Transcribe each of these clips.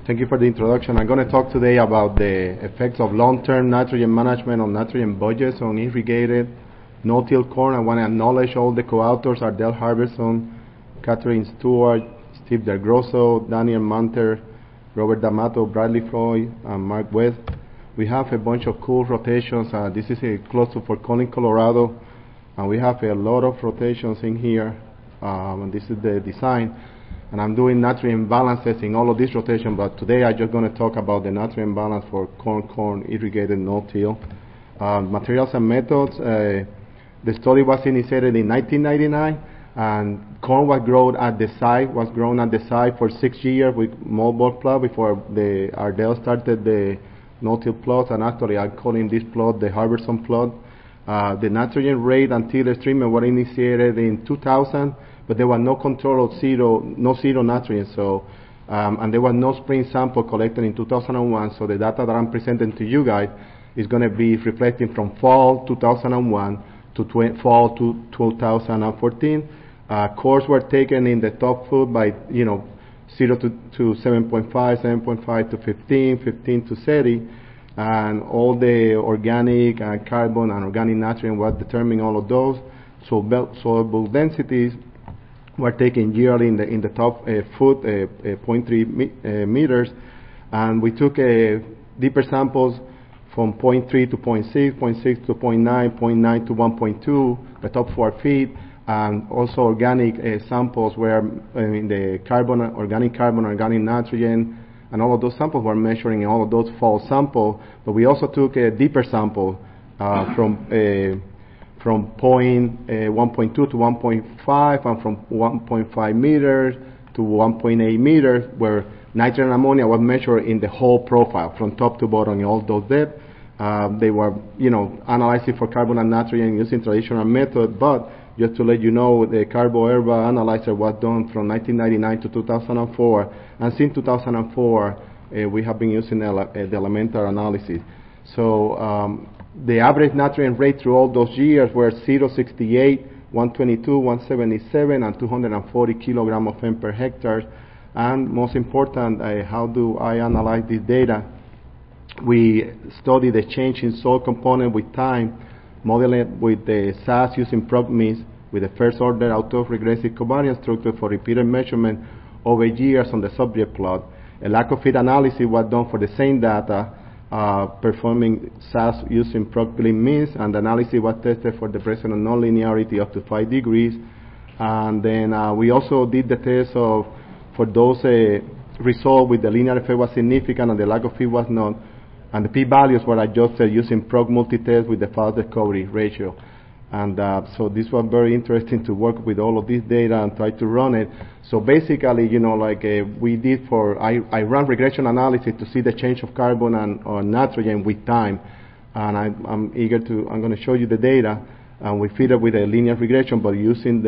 Thank you for the introduction. I'm going to talk today about the effects of long-term nitrogen management on nitrogen budgets on irrigated no-till corn. I want to acknowledge all the co-authors, Ardell Harbison, Catherine Stewart, Steve Del Grosso, Daniel Manter, Robert D'Amato, Bradley Floyd, and Mark West. We have a bunch of cool rotations. This is close to Fort Collins, Colorado, and we have a lot of rotations in here. And this is the design. And I'm doing nutrient balances in all of this rotation, but today I'm just going to talk about the nutrient balance for corn irrigated no-till. Materials and methods. The study was initiated in 1999, and corn was grown at the site for 6 years with moldboard plot before Ardell started the no-till plot, and actually I'm calling this plot the Harbison plot. The nitrogen rate and tillage treatment were initiated in 2000, but there was no control of no zero nitrogen. So, and there was no spring sample collected in 2001. So the data that I'm presenting to you guys is going to be reflecting from fall 2001 to fall to 2014. Cores were taken in the top food by 0 to 7.5, 7.5 to 15, 15 to 30. And all the organic carbon and organic nitrogen was determining all of those. So soil densities were taken yearly in the top foot, 0.3 meters, and we took deeper samples from 0.3 to 0.6, 0.6 to 0.9, 0.9 to 1.2, the top 4 feet, and also organic samples were in the organic carbon, organic nitrogen, and all of those samples were measuring in all of those fall samples. But we also took a deeper sample from 1.2 to 1.5 and from 1.5 meters to 1.8 meters, where nitrogen and ammonia was measured in the whole profile from top to bottom in all those depths. They were, analyzing for carbon and nitrogen using traditional method, but just to let you know, the Carbo-Herba analyzer was done from 1999 to 2004, and since 2004, we have been using the elemental analysis. So the average nitrogen rate through all those years were 0.68, 122, 177, and 240 kilograms of N per hectare. And most important, how do I analyze this data? We study the change in soil component with time, model it with the SAS using ProgMIS with the first order autoregressive covariance structure for repeated measurement over years on the subject plot. A lack of fit analysis was done for the same data, performing SAS using ProgMIS, and the analysis was tested for the presence of nonlinearity up to 5 degrees. And then we also did the test for those results with the linear effect was significant and the lack of fit was not, and the p-values were adjusted using Prog multitest with the fast discovery ratio. And so this was very interesting to work with all of this data and try to run it. So basically, we did I ran regression analysis to see the change of carbon and nitrogen with time. And I'm going to show you the data. And we feed it with a linear regression, but using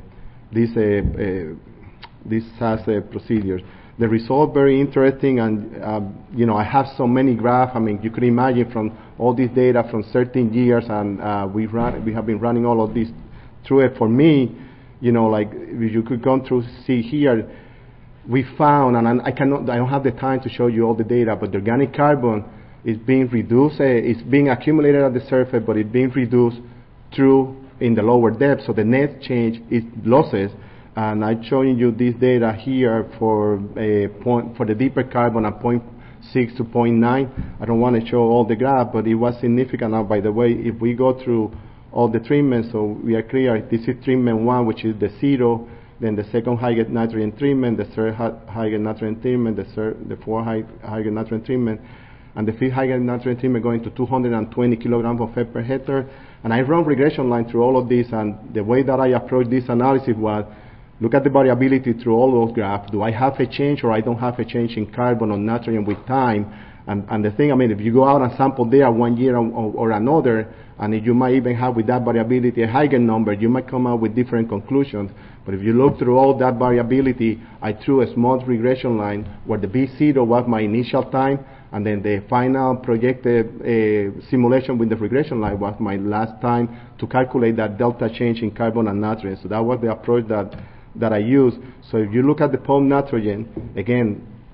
these SAS procedures. The result very interesting, and I have so many graphs. I mean, you can imagine from all this data from 13 years, and we have been running all of this through it. For me, if you could come through see here, we found, and I don't have the time to show you all the data, but the organic carbon is being reduced. It's being accumulated at the surface, but it's being reduced through in the lower depth. So the net change is losses. And I'm showing you this data here for the deeper carbon at 0.6 to 0.9. I don't want to show all the graph, but it was significant. Now, by the way, if we go through all the treatments, so we are clear, this is treatment 1, which is the 0, then the second high-grade nitrogen treatment, the third high-grade nitrogen treatment, the fourth high-grade nitrogen treatment, and the fifth high-grade nitrogen treatment going to 220 kilograms of F per hectare. And I run regression line through all of this, and the way that I approach this analysis was, look at the variability through all those graphs. Do I have a change or I don't have a change in carbon or nitrogen with time? And the thing, if you go out and sample there 1 year or another, and you might even have with that variability a higher number, you might come out with different conclusions. But if you look through all that variability, I threw a small regression line where the B0 was my initial time, and then the final projected simulation with the regression line was my last time to calculate that delta change in carbon and nitrogen. So that was the approach that I use. So if you look at the pump nitrogen, again,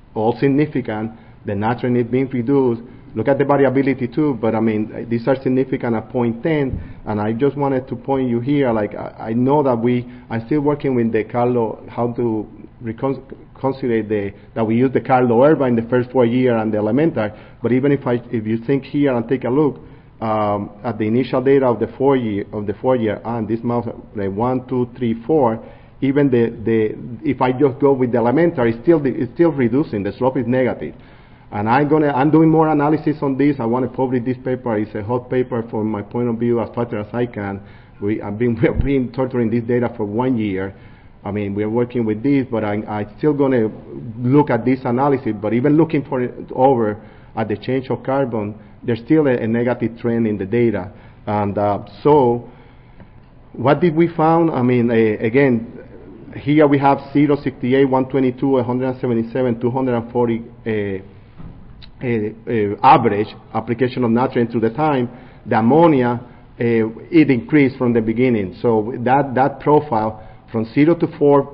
all significant. The nitrogen is being reduced. Look at the variability too, but I mean, these are significant at 0.10, and I just wanted to point you here, like, I know that I'm still working with the Carlo, how to consider that we use the Carlo Erba in the first 4 years and the elementary, but even if you think here and take a look, at the initial data of the 4 year, and this mouse, like 1, 2, 3, 4, even if I just go with the elementary, it's still reducing, the slope is negative. And I'm doing more analysis on this. I want to publish this paper. It's a hot paper from my point of view as fast as I can. We've been torturing this data for 1 year. I mean, we're working with this, but I'm still going to look at this analysis. But even looking for it over at the change of carbon, there's still a negative trend in the data. And so what did we found? I mean, again, here we have 0, 68, 122, 177, 240 average application of nitrogen through the time. The ammonia, it increased from the beginning. So that profile from 0 to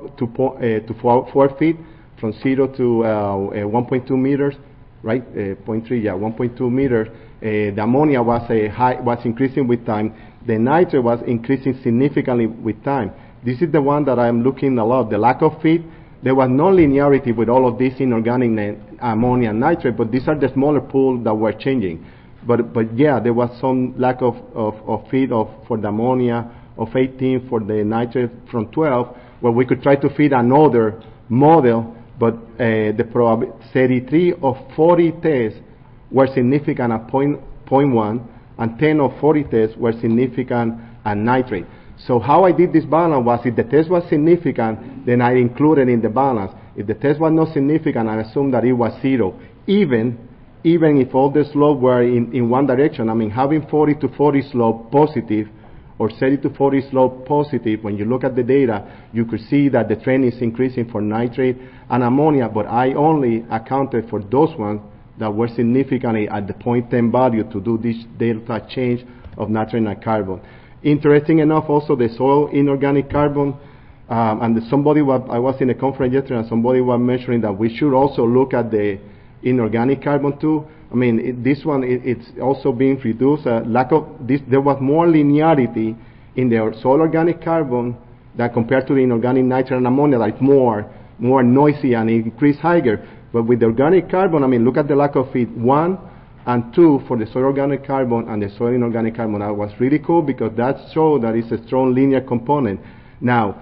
4 feet, from 0 to 1.2 meters, right? 0.3, yeah, 1.2 meters. The ammonia was increasing with time. The nitrogen was increasing significantly with time. This is the one that I'm looking a lot. The lack of feed. There was no linearity with all of this inorganic ammonia and nitrate, but these are the smaller pools that were changing. But yeah, there was some lack of feed for the ammonia, of 18 for the nitrate from 12, where we could try to feed another model, but the 33 of 40 tests were significant at 0.1, and 10 of 40 tests were significant at nitrate. So how I did this balance was, if the test was significant, then I included in the balance. If the test was not significant, I assumed that it was 0. Even if all the slope were in one direction, I mean, having 40 to 40 slope positive, or 30 to 40 slope positive, when you look at the data, you could see that the trend is increasing for nitrate and ammonia, but I only accounted for those ones that were significantly at the 0.10 value to do this delta change of nitrogen and carbon. Interesting enough, also the soil inorganic carbon, and I was in a conference yesterday, and somebody was mentioning that we should also look at the inorganic carbon too. I mean, this one, it's also being reduced. There was more linearity in the soil organic carbon than compared to the inorganic nitrogen and ammonia, like more noisy and increased higher. But with the organic carbon, I mean, look at the lack of feed. 1 and 2 for the soil organic carbon and the soil inorganic carbon. That was really cool because that showed that it's a strong linear component. Now,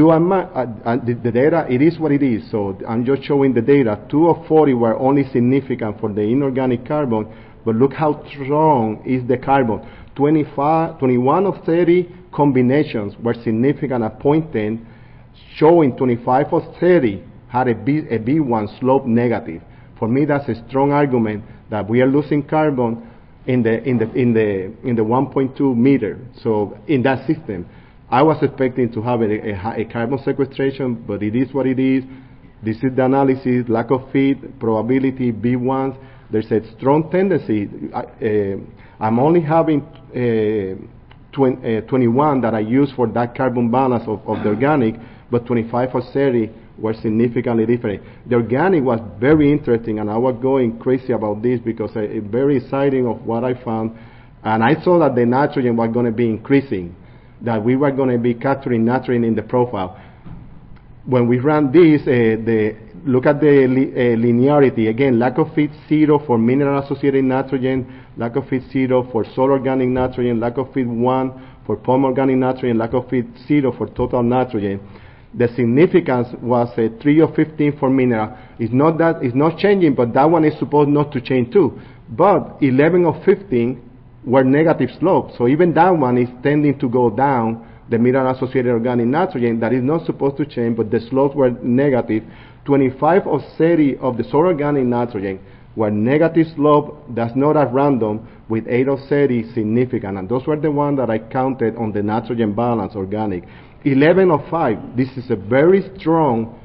the data, it is what it is, so I'm just showing the data. 2 of 40 were only significant for the inorganic carbon, but look how strong is the carbon. 21 of 30 combinations were significant at 0.10, showing 25 of 30 had a B1 slope negative. For me, that's a strong argument that we are losing carbon in the 1.2 meter. So in that system, I was expecting to have a carbon sequestration, but it is what it is. This is the analysis: lack of feed, probability, B1s. There's a strong tendency. I'm only having 21 that I use for that carbon balance of the organic, but 25 or 30 were significantly different. The organic was very interesting, and I was going crazy about this because it's very exciting of what I found. And I saw that the nitrogen was going to be increasing, that we were going to be capturing nitrogen in the profile. When we ran this, look at the linearity. Again, lack of feed 0 for mineral-associated nitrogen, lack of feed 0 for soil organic nitrogen, lack of feed 1 for palm organic nitrogen, lack of feed 0 for total nitrogen. The significance was 3 of 15 for mineral. It's not changing, but that one is supposed not to change too. But 11 of 15 were negative slopes, so even that one is tending to go down. The mineral-associated organic nitrogen, that is not supposed to change, but the slopes were negative. 25 of 30 of the soil organic nitrogen were negative slope. That's not at random, with 8 of 30 significant, and those were the ones that I counted on the nitrogen balance organic. 11 of 5, this is a very strong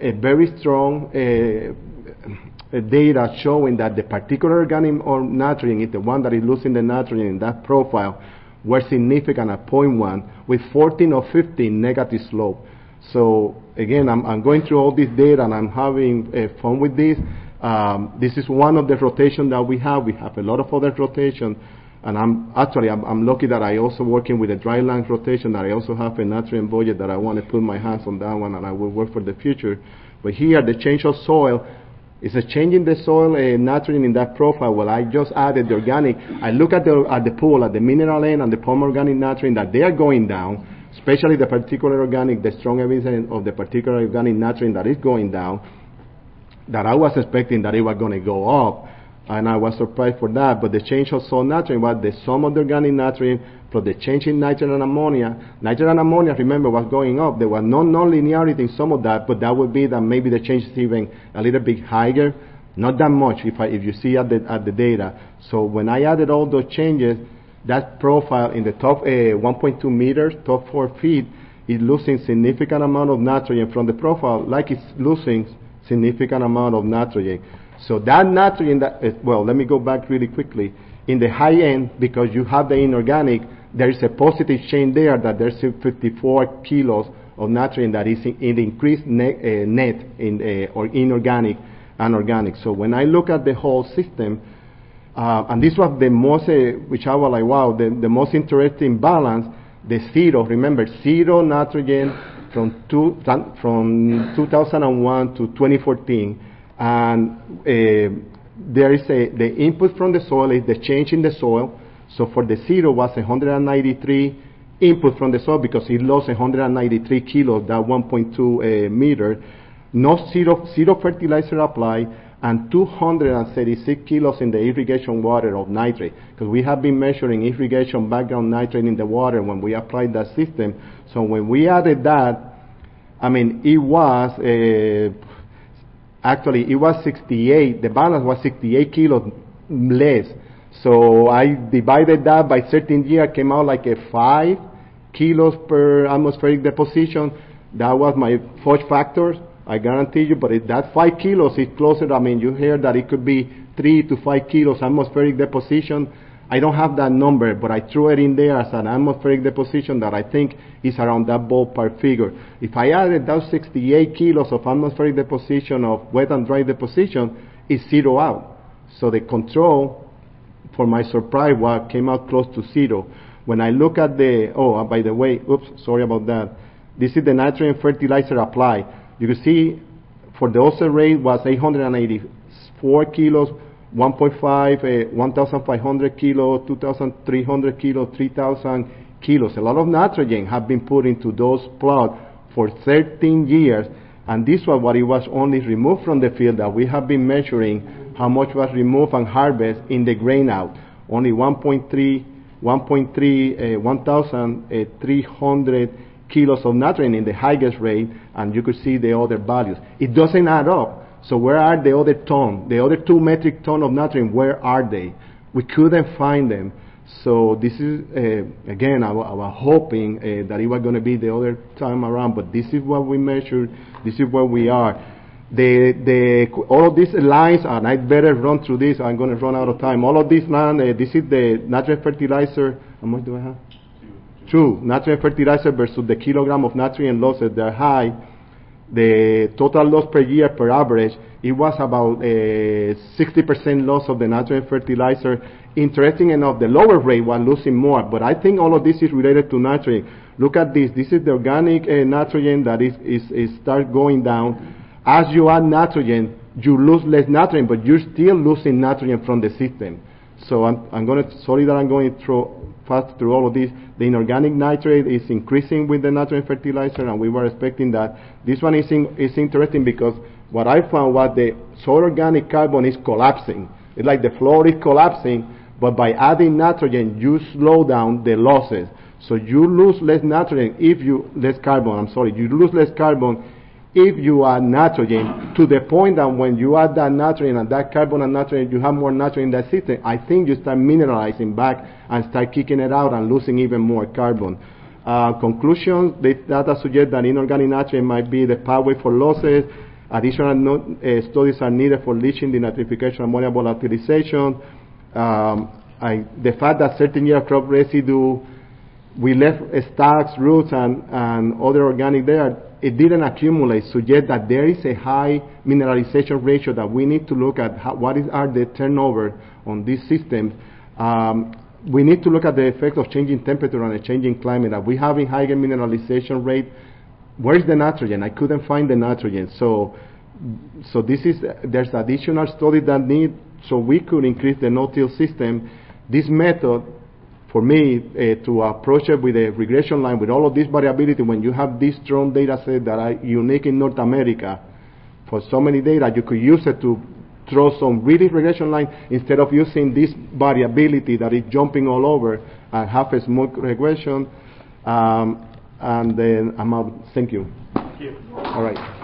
data showing that the particular organic or nitrogen is the one that is losing the nitrogen in that profile, were significant at 0.1, with 14 of 15 negative slope. So again, I'm going through all this data and I'm having fun with this. This is one of the rotations that we have. We have a lot of other rotations, and I'm lucky that I also working with a dry land rotation, that I also have a nutrient budget that I want to put my hands on that one, and I will work for the future. But here, the change of soil is a change in the soil nitrogen in that profile. Well, I just added the organic. I look at the pool, at the mineral N and the palm organic nitrogen, that they are going down, especially the particular organic, the strong evidence of the particular organic nitrogen that is going down, that I was expecting that it was going to go up, and I was surprised for that. But the change of soil nitrogen was the sum of the organic nitrogen plus the change in nitrogen and ammonia. Nitrogen and ammonia, remember, was going up. There was no non-linearity in some of that, but that would be that maybe the change is even a little bit higher. Not that much if you see at the data. So when I added all those changes, that profile in the top 1.2 meters, top 4 feet, is losing significant amount of nitrogen from the profile, like it's losing significant amount of nitrogen. So that nitrogen, well, let me go back really quickly. In the high end, because you have the inorganic, there is a positive change there that there's 54 kilos of nitrogen that is in increased net in or inorganic and organic. So when I look at the whole system, and this was the most, which I was like, wow, the most interesting balance, the zero, remember, zero nitrogen from 2001 to 2014, and there is the input from the soil is the change in the soil. So for the zero was 193 input from the soil because it lost 193 kilos, that 1.2 meter. No zero fertilizer applied, and 236 kilos in the irrigation water of nitrate, because we have been measuring irrigation background nitrate in the water when we applied that system. So when we added that, I mean, it was actually it was 68. The balance was 68 kilos less. So I divided that by 13 years, came out like a 5 kilos per atmospheric deposition. That was my fudge factors, I guarantee you. But that 5 kilos is closer. I mean, you hear that it could be 3 to 5 kilos atmospheric deposition. I don't have that number, but I threw it in there as an atmospheric deposition that I think is around that ballpark figure. If I added those 68 kilos of atmospheric deposition of wet and dry deposition, it's zero out. So the control, for my surprise, came out close to zero. When I look at by the way, sorry about that. This is the nitrogen fertilizer applied. You can see for the offset rate was 884 kilos, 1.5, 1,500 kilos, 2,300 kilos, 3,000 kilos. A lot of nitrogen have been put into those plots for 13 years, and this was what it was only removed from the field that we have been measuring how much was removed and harvested in the grain out. Only 1,300 kilos of nitrogen in the highest rate, and you could see the other values. It doesn't add up. So where are the other ton, the other 2 metric ton of nitrogen? Where are they? We couldn't find them. So this is again, I was hoping that it was going to be the other time around, but this is what we measured. This is where we are. All of these lines, and I better run through this. I'm going to run out of time. All of these lines. This is the nitrogen fertilizer. How much do I have? 2 nitrogen fertilizer versus the kilogram of nitrogen losses. They're high. The total loss per year per average, it was about 60% loss of the nitrogen fertilizer. Interesting enough, the lower rate was losing more, but I think all of this is related to nitrogen. Look at this. This is the organic nitrogen that is start going down. As you add nitrogen, you lose less nitrogen, but you're still losing nitrogen from the system. So sorry that I'm going fast through all of this. The inorganic nitrate is increasing with the nitrogen fertilizer, and we were expecting that. This one is interesting because what I found was the soil organic carbon is collapsing. It's like the floor is collapsing, but by adding nitrogen, you slow down the losses. So you lose less nitrogen you lose less carbon if you add nitrogen, to the point that when you add that nitrogen and that carbon and nitrogen, you have more nitrogen in that system. I think you start mineralizing back and start kicking it out and losing even more carbon. Conclusions, the data suggest that inorganic nitrogen might be the pathway for losses. Additional studies are needed for leaching, denitrification, ammonia volatilization. The fact that certain year crop residue we left stacks, roots, and other organic there. It didn't accumulate, suggest that there is a high mineralization ratio that we need to look at are the turnover on this system. We need to look at the effect of changing temperature and a changing climate. Are we having higher mineralization rate? Where is the nitrogen? I couldn't find the nitrogen. So there's additional study that need, so we could increase the no-till system. This method, for me, to approach it with a regression line, with all of this variability, when you have this strong data set that are unique in North America, for so many data, you could use it to throw some really regression line instead of using this variability that is jumping all over and have a smooth regression. And then I'm out. Thank you. Thank you. All right.